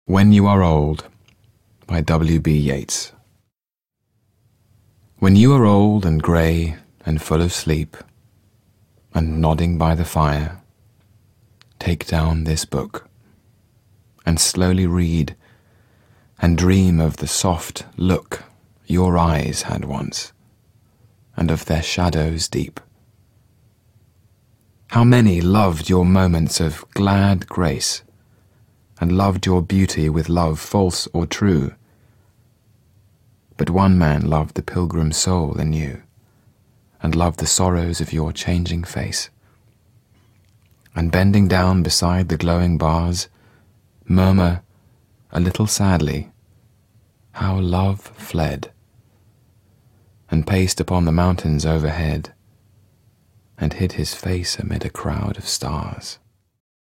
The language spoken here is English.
When You Are Old by W.B. Yeats. When you are old and grey and full of sleep, and nodding by the fire, take down this book, and slowly read, and dream of the soft look your eyes had once, and of their shadows deep. How many loved your moments of glad grace, and loved your beauty with love false or true. But one man loved the pilgrim soul in you, and loved the sorrows of your changing face. And bending down beside the glowing bars, murmur, a little sadly, how love fled, and paced upon the mountains overhead, and hid his face amid a crowd of stars.